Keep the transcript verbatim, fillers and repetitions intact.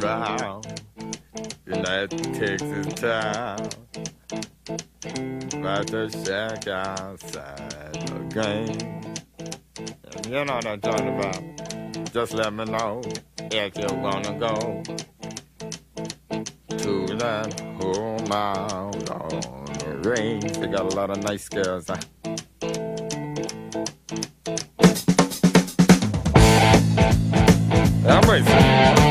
round in that Texas town. About to shack outside the game. And you know what I'm talking about. Just let me know if you wanna go to that home out on the range. They got a lot of nice girls. Huh? I'm racing.